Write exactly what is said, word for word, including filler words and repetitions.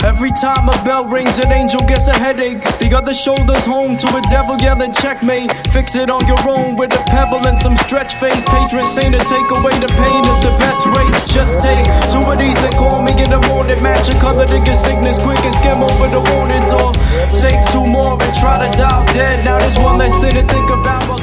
Every time a bell rings, an angel gets a headache. The other shoulder's home to a devil yelling checkmate. Fix it on your own with a pebble and some stretch faith. Patron saint to take away the pain at the best rates. Just take two of these and call me in the morning. Match a color to get sickness quick and skim over the warnings. Or take two more and try to dial dead. Now there's one less thing to think about.